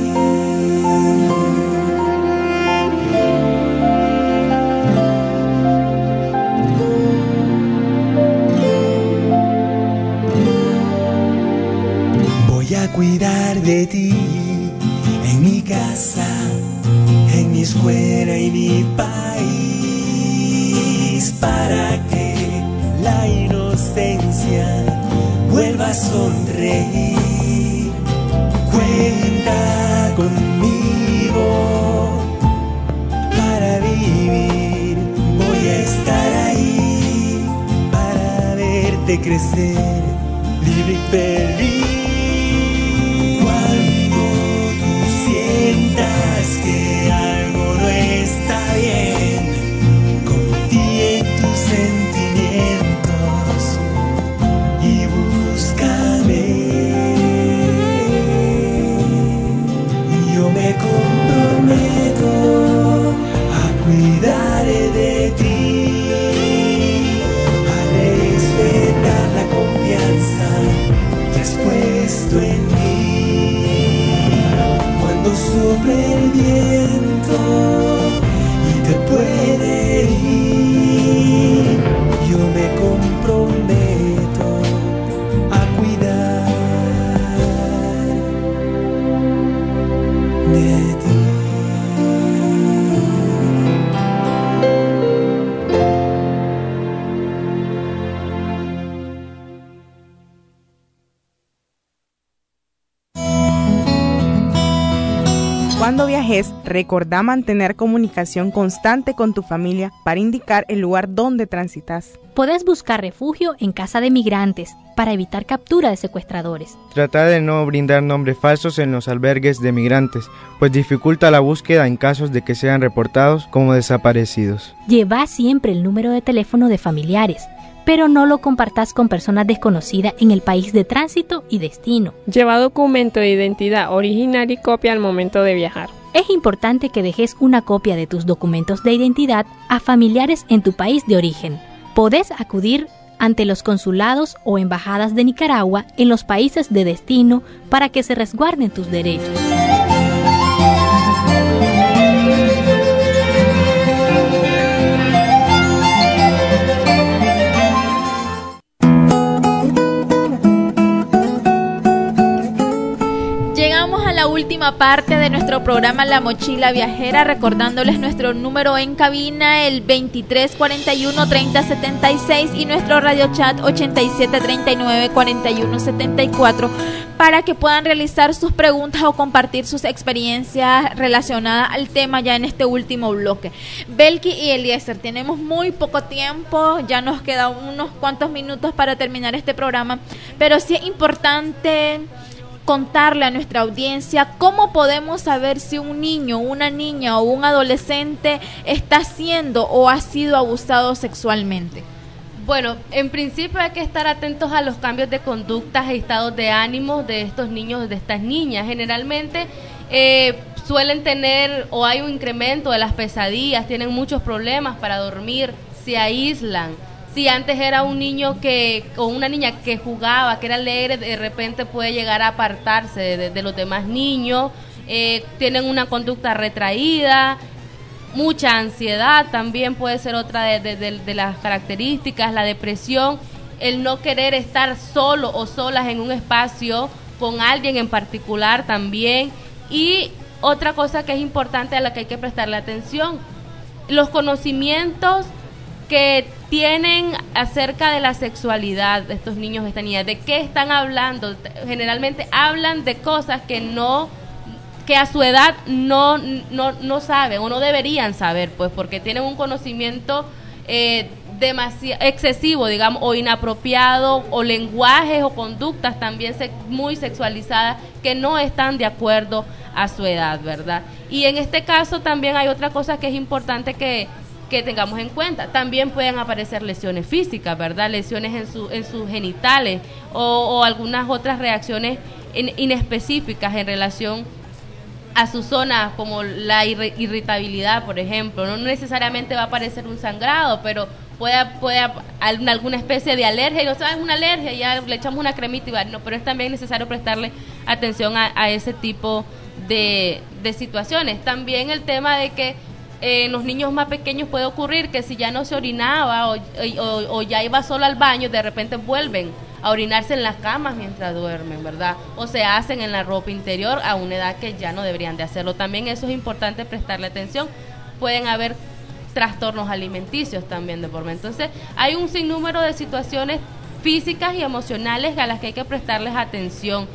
Voy a cuidar de ti en mi casa, en mi escuela y mi país, para que la inocencia vuelva a sonreír. Cuenta conmigo para vivir. Voy a estar ahí para verte crecer, libre y feliz. Sientas que algo no está bien, confía en tus sentimientos y búscame. Yo me comprometo a cuidar de ti, a respetar la confianza que has puesto en mí. Cuando sople el viento y te puede ir, yo me comprometo a cuidar de ti. Cuando viajes, recordá mantener comunicación constante con tu familia para indicar el lugar donde transitas. Podés buscar refugio en casa de migrantes para evitar captura de secuestradores. Tratar de no brindar nombres falsos en los albergues de migrantes, pues dificulta la búsqueda en casos de que sean reportados como desaparecidos. Lleva siempre el número de teléfono de familiares, pero no lo compartas con personas desconocidas en el país de tránsito y destino. Lleva documento de identidad original y copia al momento de viajar. Es importante que dejes una copia de tus documentos de identidad a familiares en tu país de origen. Podés acudir ante los consulados o embajadas de Nicaragua en los países de destino para que se resguarden tus derechos. Última parte de nuestro programa La Mochila Viajera, recordándoles nuestro número en cabina, el veintitrés cuarenta y uno treinta setenta y seis, y nuestro radio chat ochenta y siete treinta y nueve cuarenta y uno setenta y cuatro, para que puedan realizar sus preguntas o compartir sus experiencias relacionadas al tema ya en este último bloque. Belki y Eliezer, tenemos muy poco tiempo, ya nos quedan unos cuantos minutos para terminar este programa, pero sí es importante contarle a nuestra audiencia cómo podemos saber si un niño, una niña o un adolescente está siendo o ha sido abusado sexualmente. Bueno, en principio hay que estar atentos a los cambios de conductas y estados de ánimo de estos niños, de estas niñas. Generalmente eh, suelen tener o hay un incremento de las pesadillas, tienen muchos problemas para dormir, se aíslan. Si antes era un niño que o una niña que jugaba, que era alegre, de repente puede llegar a apartarse de, de, de los demás niños, eh, tienen una conducta retraída, mucha ansiedad también puede ser otra de, de, de, de las características, la depresión, el no querer estar solo o solas en un espacio con alguien en particular también. Y otra cosa que es importante a la que hay que prestarle atención, los conocimientos que tienen acerca de la sexualidad de estos niños y estas niñas, de qué están hablando. Generalmente hablan de cosas que no, que a su edad no, no, no saben o no deberían saber, pues porque tienen un conocimiento eh, demasiado excesivo, digamos, o inapropiado, o lenguajes o conductas también se, muy sexualizadas que no están de acuerdo a su edad, ¿verdad? Y en este caso también hay otra cosa que es importante que, que tengamos en cuenta. También pueden aparecer lesiones físicas, ¿verdad? Lesiones en, su, en sus genitales o, o algunas otras reacciones in, inespecíficas en relación a su zona, como la irritabilidad, por ejemplo. No necesariamente va a aparecer un sangrado, pero puede, puede alguna especie de alergia, y no sabes, una alergia, ya le echamos una cremita y va, no, pero es también necesario prestarle atención a, a ese tipo de, de situaciones. También el tema de que eh, en los niños más pequeños puede ocurrir que si ya no se orinaba o, o, o ya iba solo al baño, de repente vuelven a orinarse en las camas mientras duermen, ¿verdad? O se hacen en la ropa interior a una edad que ya no deberían de hacerlo. También eso es importante prestarle atención. Pueden haber trastornos alimenticios también de por medio. Entonces, hay un sinnúmero de situaciones físicas y emocionales a las que hay que prestarles atención.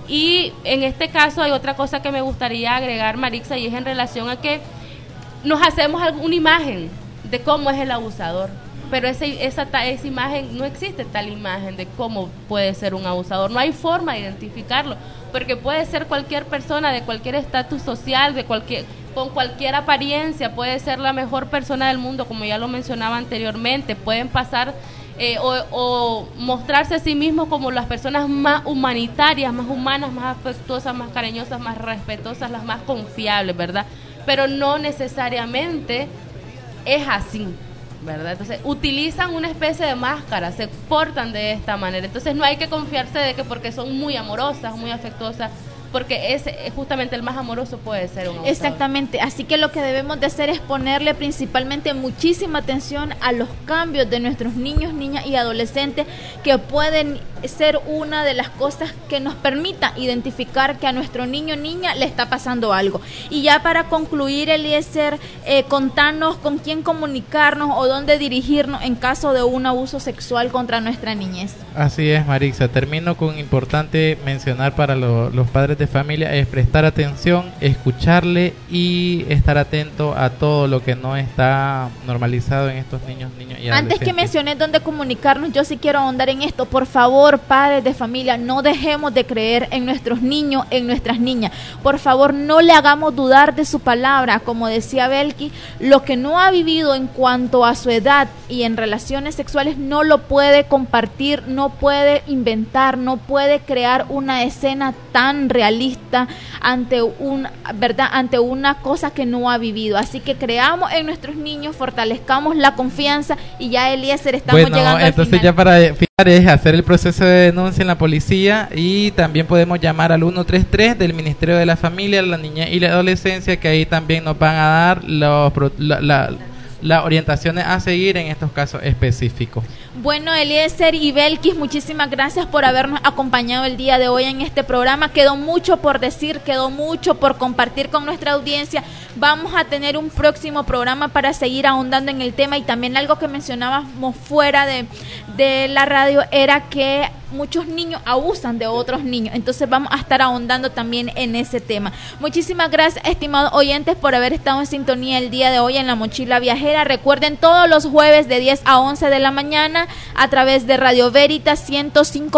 Y en este caso hay otra cosa que me gustaría agregar, Marixa, y es en relación a que nos hacemos una imagen de cómo es el abusador. Pero ese, esa, esa imagen, no existe tal imagen de cómo puede ser un abusador. No hay forma de identificarlo, porque puede ser cualquier persona de cualquier estatus social, de cualquier, con cualquier apariencia, puede ser la mejor persona del mundo, como ya lo mencionaba anteriormente. Pueden pasar eh, o, o mostrarse a sí mismos como las personas más humanitarias, más humanas, más afectuosas, más cariñosas, más respetuosas, las más confiables, ¿verdad? Pero no necesariamente es así, ¿verdad? Entonces utilizan una especie de máscara, se portan de esta manera. Entonces no hay que confiarse de que porque son muy amorosas, muy afectuosas, porque ese justamente el más amoroso puede ser un abusador. Exactamente, así que lo que debemos de hacer es ponerle principalmente muchísima atención a los cambios de nuestros niños, niñas y adolescentes, que pueden ser una de las cosas que nos permita identificar que a nuestro niño o niña le está pasando algo. Y ya para concluir, Eliezer, eh, contanos con quién comunicarnos o dónde dirigirnos en caso de un abuso sexual contra nuestra niñez. Así es, Marixa. Termino con importante mencionar para lo, los padres de familia es prestar atención, escucharle y estar atento a todo lo que no está normalizado en estos niños, niños y adolescentes. Antes que mencioné dónde comunicarnos, yo sí quiero ahondar en esto. Por favor, padres de familia, no dejemos de creer en nuestros niños, en nuestras niñas. Por favor, no le hagamos dudar de su palabra. Como decía Belki, lo que no ha vivido en cuanto a su edad y en relaciones sexuales no lo puede compartir, no puede inventar, no puede crear una escena tan realista ante un, ¿verdad? Ante una cosa que no ha vivido. Así que creamos en nuestros niños, fortalezcamos la confianza. Y ya, Eliezer, estamos bueno, llegando al entonces final. Ya para finalizar es hacer el proceso de denuncia en la policía, y también podemos llamar al ciento treinta y tres del Ministerio de la Familia, la Niñez y la Adolescencia, que ahí también nos van a dar los, la, la, las orientaciones a seguir en estos casos específicos. Bueno, Eliezer y Belkis, muchísimas gracias por habernos acompañado el día de hoy en este programa. Quedó mucho por decir, quedó mucho por compartir con nuestra audiencia. Vamos a tener un próximo programa para seguir ahondando en el tema, y también algo que mencionábamos fuera de, de la radio era que muchos niños abusan de otros niños. Entonces vamos a estar ahondando también en ese tema. Muchísimas gracias, estimados oyentes, por haber estado en sintonía el día de hoy en La Mochila Viajera. Recuerden, todos los jueves de diez a once de la mañana a través de Radio Veritas ciento cinco.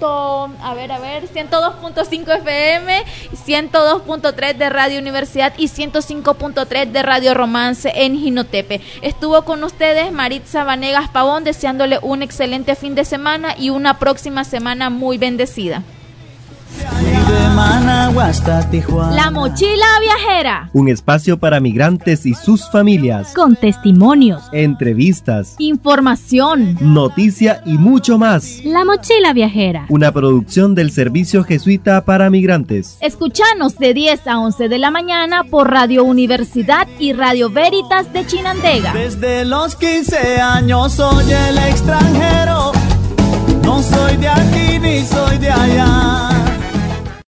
A ver, a ver, ciento dos punto cinco F M, ciento dos punto tres de Radio Universidad y ciento cinco punto tres de Radio Romance en Jinotepe. Estuvo con ustedes Maritza Vanegas Pavón, deseándole un excelente fin de semana y una próxima semana muy bendecida. De Managua hasta Tijuana. La Mochila Viajera. Un espacio para migrantes y sus familias. Con testimonios, entrevistas, información, noticia y mucho más. La Mochila Viajera. Una producción del Servicio Jesuita para Migrantes. Escuchanos de diez a once de la mañana por Radio Universidad y Radio Veritas de Chinandega. Desde los quince años soy el extranjero No soy de aquí ni soy de allá.